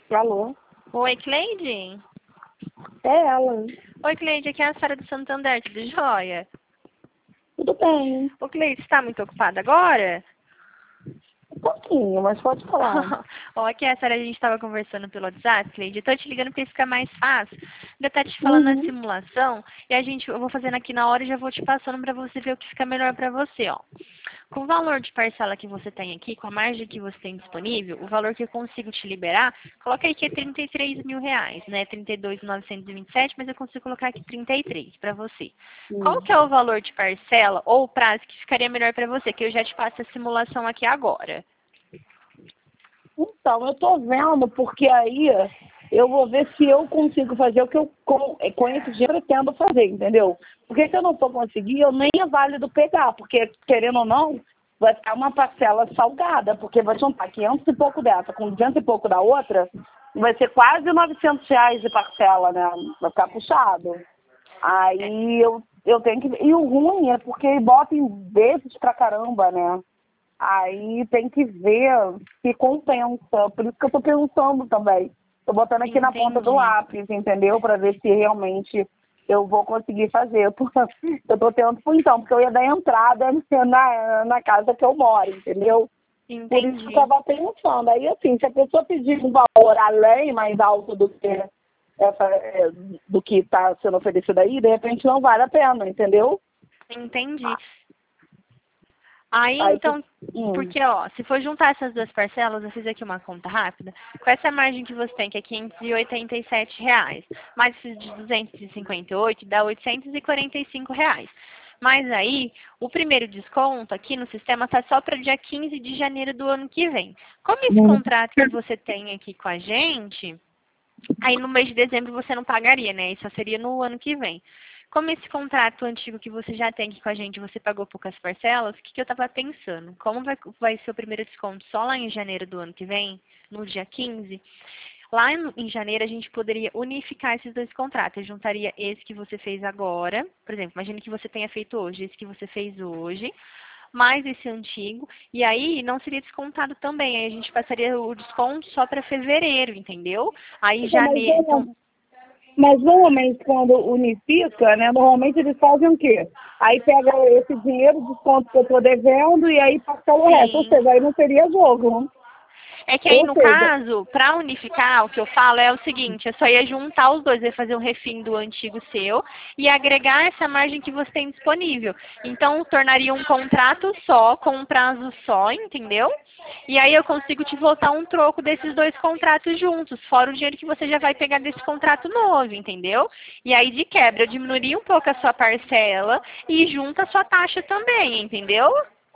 Alô? Oi, Cleide? É ela. Oi, Cleide, aqui é a Sara do Santander, tudo jóia? Tudo bem. Ô, Cleide, você tá muito ocupada agora? Um pouquinho, mas pode falar. Ó, aqui é a Sara, a gente tava conversando pelo WhatsApp, Cleide. Eu tô te ligando pra isso ficar mais fácil. Ainda tá te falando na Uhum. simulação e eu vou fazendo aqui na hora e já vou te passando pra você ver o que fica melhor pra você, ó. Com o valor de parcela que você tem aqui, com a margem que você tem disponível, o valor que eu consigo te liberar, coloca aí que é R$ 33.000, né? 32.927, mas eu consigo colocar aqui 33 para você. Qual Hum. que é o valor de parcela ou o prazo que ficaria melhor para você? Que eu já te passo a simulação aqui agora. Então, eu tô vendo, porque aí eu vou ver se eu consigo fazer o que eu com esse dinheiro pretendo fazer, entendeu? Porque se eu não for conseguir, eu nem é válido pegar, porque, querendo ou não, vai ficar uma parcela salgada, porque vai juntar 500 e pouco dessa com 200 e pouco da outra, vai ser quase R$ 900 de parcela, né? Vai ficar puxado. Aí eu tenho que. E o ruim é porque bota em vezes pra caramba, né? Aí tem que ver se compensa. Por isso que eu tô pensando também. Tô botando aqui na ponta do Entendi. lápis, entendeu? Pra ver se realmente eu vou conseguir fazer. Eu tô tendo, então, porque eu ia dar entrada na casa que eu moro, entendeu? Por isso que eu Entendi. estava pensando. Aí, assim, se a pessoa pedir um valor além, mais alto do que está sendo oferecido aí, de repente não vale a pena, entendeu? Entendi. Aí, Aí, então, hum, porque, ó, se for juntar essas duas parcelas, eu fiz aqui uma conta rápida, com essa margem que você tem, que é R$ 587, mais esses de 258, dá R$ 845. Mas aí, o primeiro desconto aqui no sistema está só para dia 15 de janeiro do ano que vem. Como esse hum, contrato que você tem aqui com a gente, aí no mês de dezembro você não pagaria, né? Isso só seria no ano que vem. Como esse contrato antigo que você já tem aqui com a gente, você pagou poucas parcelas, o que, que eu estava pensando? Como vai ser o primeiro desconto só lá em janeiro do ano que vem, no dia 15, lá em janeiro a gente poderia unificar esses dois contratos. Eu juntaria esse que você fez agora, por exemplo, imagine que você tenha feito hoje, esse que você fez hoje, mais esse antigo, e aí não seria descontado também. Aí a gente passaria o desconto só para fevereiro, entendeu? Aí então, janeiro. Então, mas normalmente quando unifica, né, normalmente eles fazem o quê? Aí pega esse dinheiro, desconto que eu estou devendo e aí passa o resto. Ou sim. seja, aí não teria jogo, né? É que aí, Ou no seja, caso, para unificar, o que eu falo é o seguinte, eu só ia juntar os dois, ia fazer um refim do antigo seu e agregar essa margem que você tem disponível. Então, tornaria um contrato só, com um prazo só, entendeu? E aí eu consigo te voltar um troco desses dois contratos juntos, fora o dinheiro que você já vai pegar desse contrato novo, entendeu? E aí, de quebra, eu diminuiria um pouco a sua parcela e junta a sua taxa também, entendeu?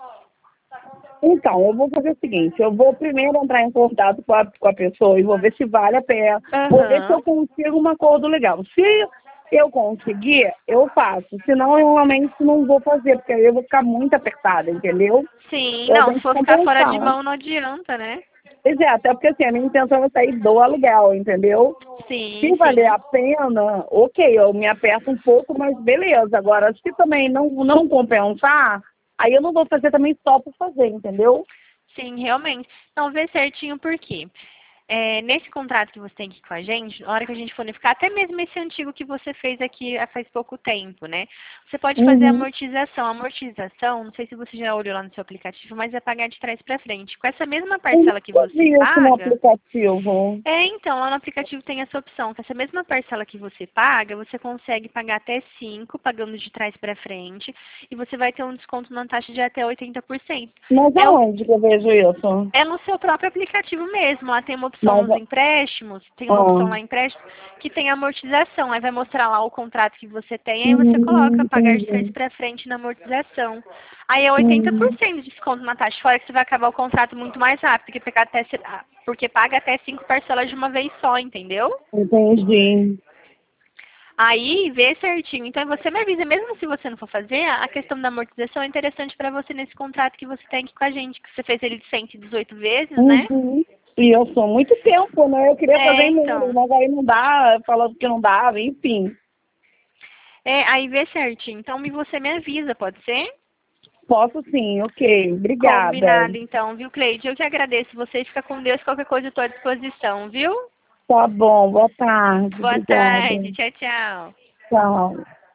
então, eu vou fazer o seguinte, eu vou primeiro entrar em contato com a pessoa e vou ver se vale a pena, vou ver se eu Aham. consigo um acordo legal. Se eu conseguir, eu faço. Senão, eu realmente não vou fazer, porque aí eu vou ficar muito apertada, entendeu? Sim, Eu não, tenho se que for ficar fora compensar. de mão não adianta, né? Pois é, até porque assim, a minha intenção é sair do aluguel, entendeu? Sim, Se valer sim. a pena, ok, eu me aperto um pouco, mas beleza. Agora, se também não compensar, aí eu não vou fazer também só por fazer, entendeu? Sim, realmente. Então, vê certinho por quê. Nesse contrato que você tem aqui com a gente, na hora que a gente for unificar, até mesmo esse antigo que você fez aqui faz pouco tempo, né? Você pode fazer Uhum. amortização. Amortização, não sei se você já olhou lá no seu aplicativo, mas é pagar de trás para frente. Com essa mesma Eu parcela que nunca você vi isso no paga, aplicativo. então, lá no aplicativo tem essa opção, que essa mesma parcela que você paga, você consegue pagar até 5, pagando de trás para frente, e você vai ter um desconto na taxa de até 80%. Mas É, aonde que eu vejo isso? é no seu próprio aplicativo mesmo. Lá tem uma opção Mas, nos empréstimos, tem uma opção lá em empréstimos que tem amortização. Aí vai mostrar lá o contrato que você tem, aí você coloca pagar de trás entendi. para frente na amortização. Aí é oitenta por Hum, cento de desconto na taxa, fora que você vai acabar o contrato muito mais rápido, porque paga até 5 parcelas de uma vez só, entendeu? entendi. Aí vê certinho. Então você me avisa, mesmo se você não for fazer, a questão da amortização é interessante para você nesse contrato que você tem aqui com a gente, que você fez ele de 118 vezes, né? Uhum. E eu sou muito tempo, né? Eu queria fazer em menos, Então. mas aí não dá, falando que não dava, enfim. Aí vê certinho. Então você me avisa, pode ser? Posso sim, ok. Obrigada. Combinado, então, viu, Cleide? Eu que agradeço. Você fica com Deus, qualquer coisa eu estou à disposição, viu? Tá bom, boa tarde. Boa Obrigada. tarde, tchau, tchau. Tchau.